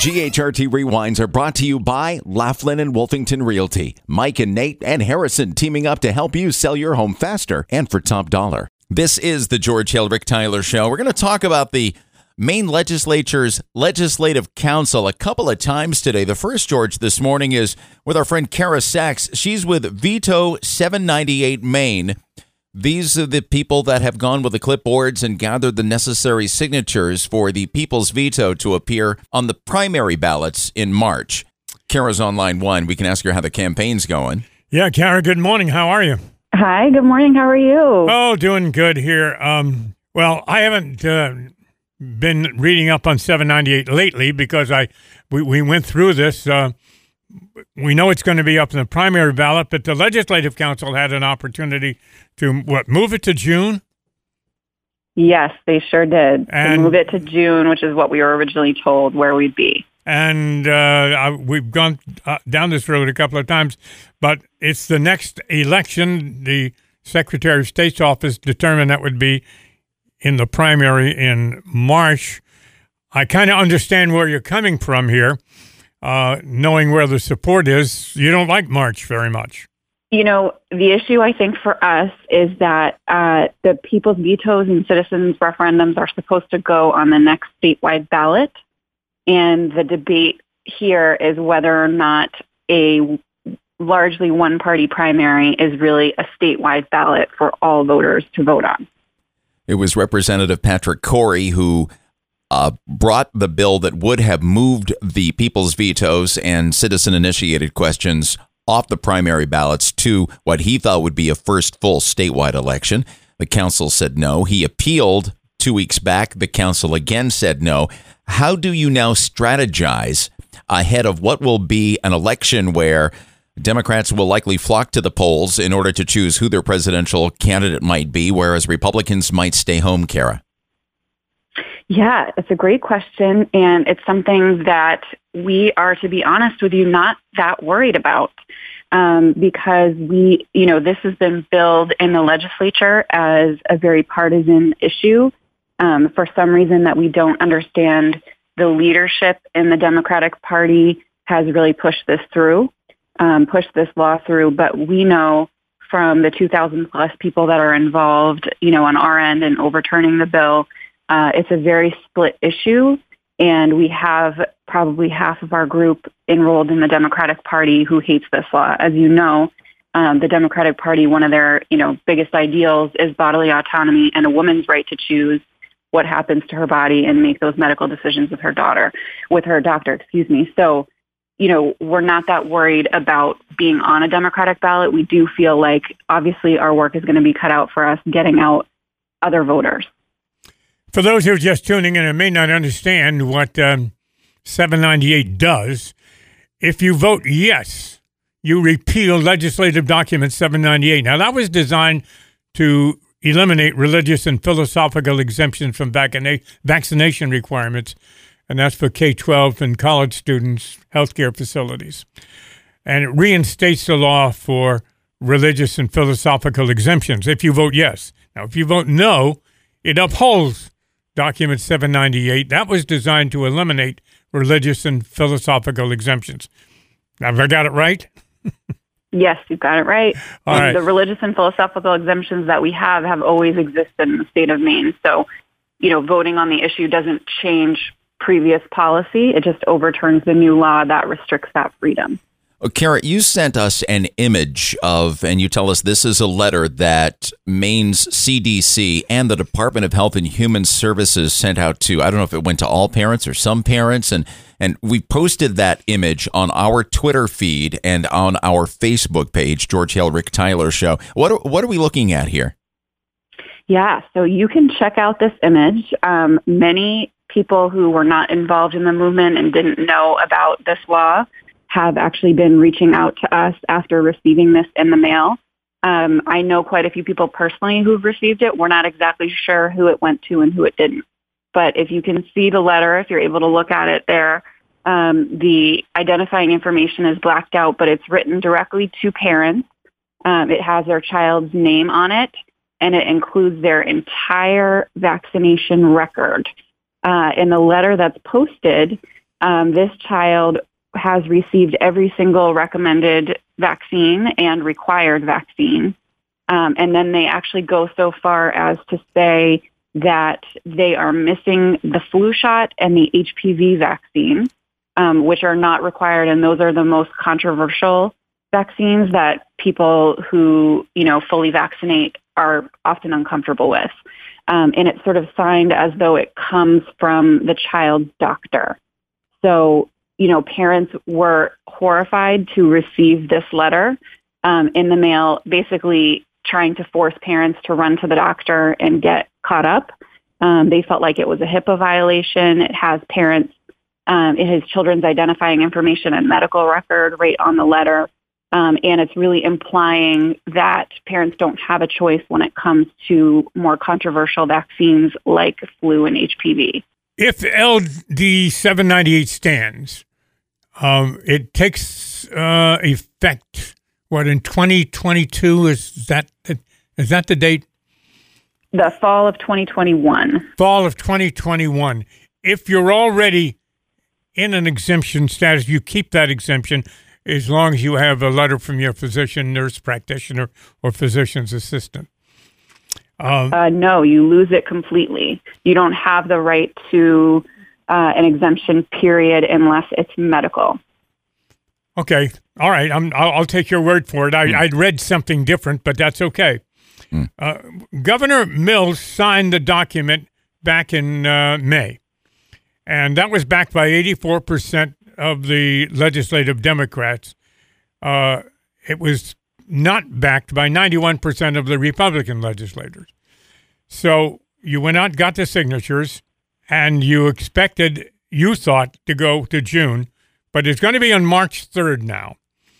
GHRT Rewinds are brought to you by Laughlin and Wolfington Realty. Mike and Nate and Harrison teaming up to help you sell your home faster and for top dollar. This is the George Hill Rick Tyler Show. We're going to talk about the Maine Legislature's Legislative Council a couple of times today. The first, George, this morning is with our friend Kara Sachs. She's with Veto 798 Maine. These are the people that have gone with the clipboards and gathered the necessary signatures for the People's Veto to appear on the primary ballots in March. Kara's on line one. We can ask her how the campaign's going. Yeah, Kara, good morning. How are you? Hi, good morning. How are you? Oh, doing good here. Well, I haven't been reading up on 798 lately because we went through this. We know it's going to be up in the primary ballot, but the Legislative Council had an opportunity to, move it to June? Yes, they sure did. And move it to June, which is what we were originally told where we'd be. And we've gone down this road a couple of times, but it's the next election. The Secretary of State's office determined that would be in the primary in March. I kind of understand where you're coming from here. Knowing where the support is, you don't like March very much. You know, the issue I think for us is that the people's vetoes and citizens' referendums are supposed to go on the next statewide ballot. And the debate here is whether or not a largely one-party primary is really a statewide ballot for all voters to vote on. It was Representative Patrick Corey who brought the bill that would have moved the people's vetoes and citizen-initiated questions off the primary ballots to what he thought would be a first full statewide election. The council said no. He appealed 2 weeks back. The council again said no. How do you now strategize ahead of what will be an election where Democrats will likely flock to the polls in order to choose who their presidential candidate might be, whereas Republicans might stay home, Kara? Yeah, it's a great question, and it's something that we are, to be honest with you, not that worried about because this has been billed in the legislature as a very partisan issue. For some reason that we don't understand, the leadership in the Democratic Party has really pushed this law through, but we know from the 2,000 plus people that are involved, on our end in overturning the bill, it's a very split issue, and we have probably half of our group enrolled in the Democratic Party who hates this law. As you know, the Democratic Party, one of their biggest ideals is bodily autonomy and a woman's right to choose what happens to her body and make those medical decisions with her doctor. So, we're not that worried about being on a Democratic ballot. We do feel like obviously our work is going to be cut out for us getting out other voters. For those who are just tuning in and may not understand what 798 does, if you vote yes, you repeal Legislative Document 798. Now, that was designed to eliminate religious and philosophical exemptions from vaccination requirements, and that's for K-12 and college students, healthcare facilities. And it reinstates the law for religious and philosophical exemptions if you vote yes. Now, if you vote no, it upholds Document 798. That was designed to eliminate religious and philosophical exemptions. Have I got it right? Yes, you've got it right. All right. The religious and philosophical exemptions that we have always existed in the state of Maine. So, voting on the issue doesn't change previous policy. It just overturns the new law that restricts that freedom. Kara, you sent us an image of, and you tell us this is a letter that Maine's CDC and the Department of Health and Human Services sent out to, I don't know if it went to all parents or some parents, and we posted that image on our Twitter feed and on our Facebook page, George Hill Rick Tyler Show. What are we looking at here? Yeah, so you can check out this image. Many people who were not involved in the movement and didn't know about this law have actually been reaching out to us after receiving this in the mail. I know quite a few people personally who've received it. We're not exactly sure who it went to and who it didn't. But if you can see the letter, if you're able to look at it there, the identifying information is blacked out, but it's written directly to parents. It has their child's name on it, and it includes their entire vaccination record. In the letter that's posted, This child has received every single recommended vaccine and required vaccine. And then they actually go so far as to say that they are missing the flu shot and the HPV vaccine, which are not required. And those are the most controversial vaccines that people who, fully vaccinate are often uncomfortable with. And it's sort of signed as though it comes from the child's doctor. So, parents were horrified to receive this letter in the mail, basically trying to force parents to run to the doctor and get caught up. They felt like it was a HIPAA violation. It has parents, it has children's identifying information and medical record right on the letter. And it's really implying that parents don't have a choice when it comes to more controversial vaccines like flu and HPV. If LD 798 stands, it takes effect, in 2022? Is that the date? The fall of 2021. Fall of 2021. If you're already in an exemption status, you keep that exemption as long as you have a letter from your physician, nurse practitioner, or physician's assistant. No, you lose it completely. You don't have the right to an exemption period unless it's medical. Okay. All right. I'll take your word for it. I'd read something different, but that's okay. Governor Mills signed the document back in May, and that was backed by 84% of the legislative Democrats. It was not backed by 91% of the Republican legislators. So you went out, got the signatures, and you thought to go to June, but it's going to be on March 3rd now.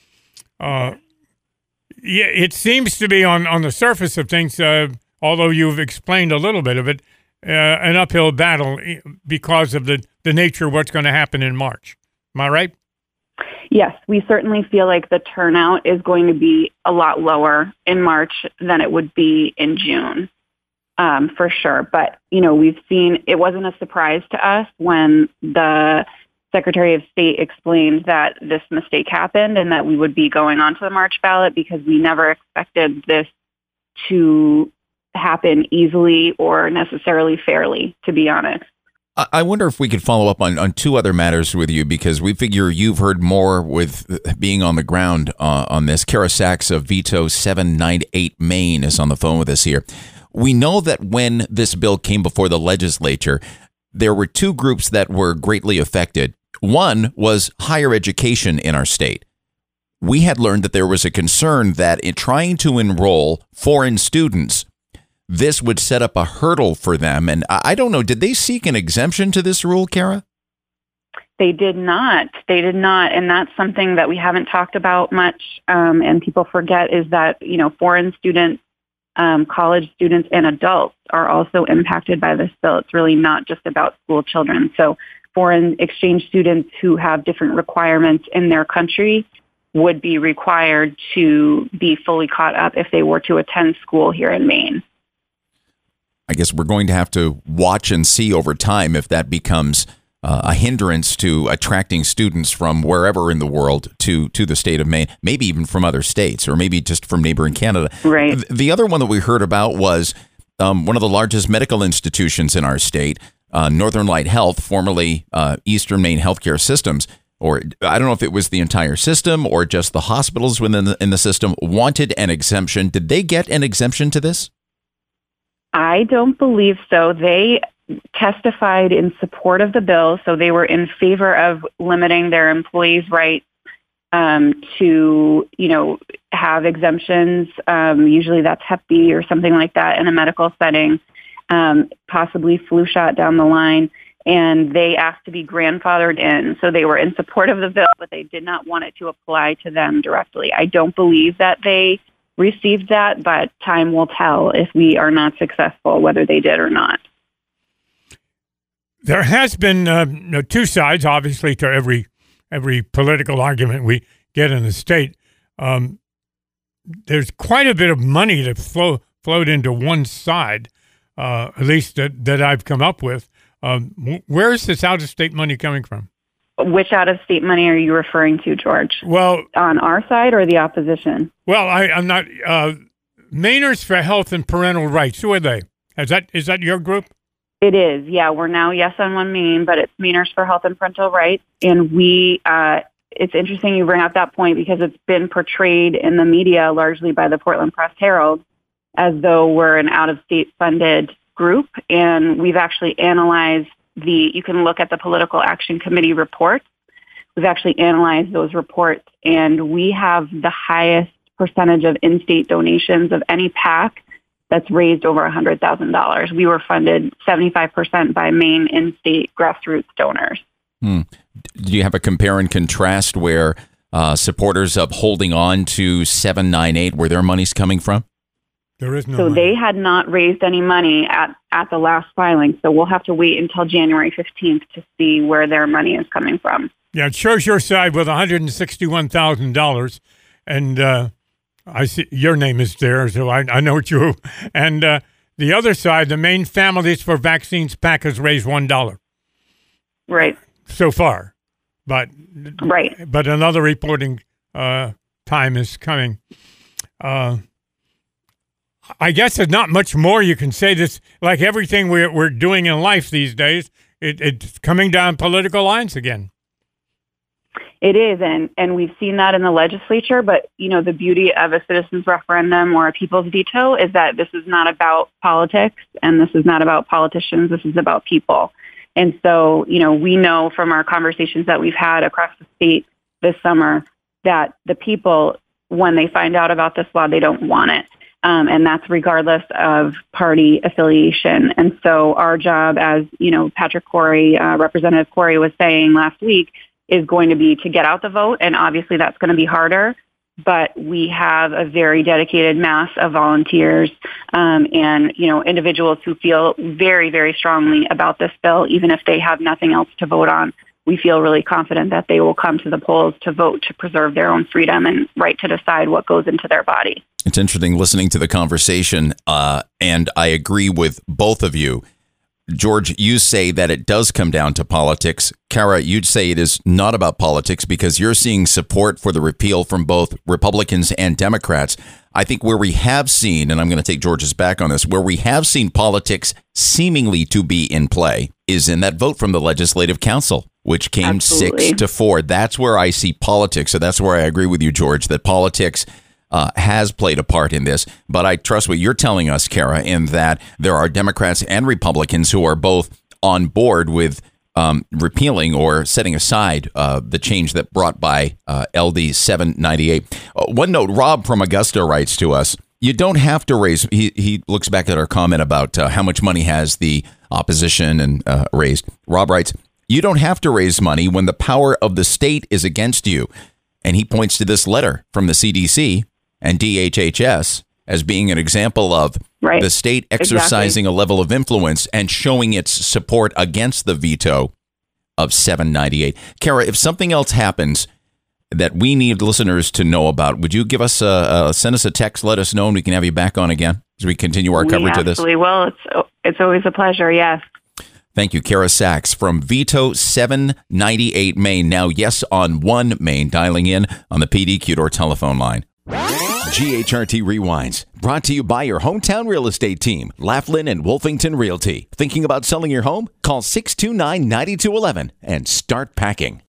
It seems to be on the surface of things, although you've explained a little bit of it, an uphill battle because of the nature of what's going to happen in March. Am I right? Yes, we certainly feel like the turnout is going to be a lot lower in March than it would be in June, for sure. But, we've seen, it wasn't a surprise to us when the Secretary of State explained that this mistake happened and that we would be going on to the March ballot, because we never expected this to happen easily or necessarily fairly, to be honest. I wonder if we could follow up on two other matters with you, because we figure you've heard more with being on the ground on this. Kara Sachs of Veto 798 Maine is on the phone with us here. We know that when this bill came before the legislature, there were two groups that were greatly affected. One was higher education in our state. We had learned that there was a concern that in trying to enroll foreign students, this would set up a hurdle for them. And I don't know, did they seek an exemption to this rule, Kara? They did not. And that's something that we haven't talked about much. And people forget is that, foreign students, college students and adults are also impacted by this bill. It's really not just about school children. So foreign exchange students who have different requirements in their country would be required to be fully caught up if they were to attend school here in Maine. I guess we're going to have to watch and see over time if that becomes a hindrance to attracting students from wherever in the world to the state of Maine, maybe even from other states or maybe just from neighboring Canada. Right. The other one that we heard about was one of the largest medical institutions in our state, Northern Light Health, formerly Eastern Maine Healthcare Systems, or I don't know if it was the entire system or just the hospitals within the system, wanted an exemption. Did they get an exemption to this? I don't believe so. They testified in support of the bill, so they were in favor of limiting their employees' rights to, have exemptions. Usually that's Hep B or something like that in a medical setting, possibly flu shot down the line. And they asked to be grandfathered in. So they were in support of the bill, but they did not want it to apply to them directly. I don't believe that they received that, but time will tell if we are not successful, whether they did or not. There has been two sides, obviously, to every political argument we get in the state. There's quite a bit of money that flowed into one side, at least that I've come up with. Where is this out-of-state money coming from? Which out-of-state money are you referring to, George? Well, on our side or the opposition? Well, I'm not. Mainers for Health and Parental Rights. Who are they? Is that your group? It is. Yeah, we're now Yes on One Maine, but it's Mainers for Health and Parental Rights, and we. It's interesting you bring up that point because it's been portrayed in the media largely by the Portland Press-Herald as though we're an out-of-state funded group, and we've actually analyzed you can look at the Political Action Committee reports. We've actually analyzed those reports, and we have the highest percentage of in-state donations of any PAC that's raised over $100,000. We were funded 75% by Maine in-state grassroots donors. Do you have a compare and contrast where supporters of holding on to 798, where their money's coming from? There is no So money. they had not raised any money at the last filing, so we'll have to wait until January 15th to see where their money is coming from. Yeah, it shows your side with $161,000, and I see your name is there, so I know it's you. And the other side, the Maine Families for Vaccines PAC has raised $1. Right. So far, but another reporting time is coming. I guess there's not much more you can say. This, like everything we're doing in life these days, it's coming down political lines again. It is, and we've seen that in the legislature. But the beauty of a citizens referendum or a people's veto is that this is not about politics, and this is not about politicians. This is about people. And so, we know from our conversations that we've had across the state this summer that the people, when they find out about this law, they don't want it. And that's regardless of party affiliation. And so our job, as, Patrick Corey, Representative Corey was saying last week, is going to be to get out the vote. And obviously that's going to be harder. But we have a very dedicated mass of volunteers and, individuals who feel very, very strongly about this bill, even if they have nothing else to vote on. We feel really confident that they will come to the polls to vote to preserve their own freedom and right to decide what goes into their body. It's interesting listening to the conversation, and I agree with both of you. George, you say that it does come down to politics. Kara, you'd say it is not about politics because you're seeing support for the repeal from both Republicans and Democrats. I think where we have seen, and I'm going to take George's back on this, where we have seen politics seemingly to be in play is in that vote from the Legislative Council, which came Absolutely. 6-4. That's where I see politics. So that's where I agree with you, George, that politics has played a part in this. But I trust what you're telling us, Kara, in that there are Democrats and Republicans who are both on board with repealing or setting aside the change that brought by LD 798. One note, Rob from Augusta writes to us, you don't have to raise, he looks back at our comment about how much money has the opposition and raised. Rob writes, you don't have to raise money when the power of the state is against you. And he points to this letter from the CDC and DHHS as being an example of the state exercising a level of influence and showing its support against the veto of 798. Kara, if something else happens that we need listeners to know about, would you give us send us a text, let us know, and we can have you back on again as we continue our coverage of this? Absolutely. Well, it's always a pleasure. Yes. Thank you, Kara Sachs from Veto 798 Maine. Now, Yes on One Maine, dialing in on the PD Cudor telephone line. GHRT Rewinds, brought to you by your hometown real estate team, Laughlin and Wolfington Realty. Thinking about selling your home? Call 629-9211 and start packing.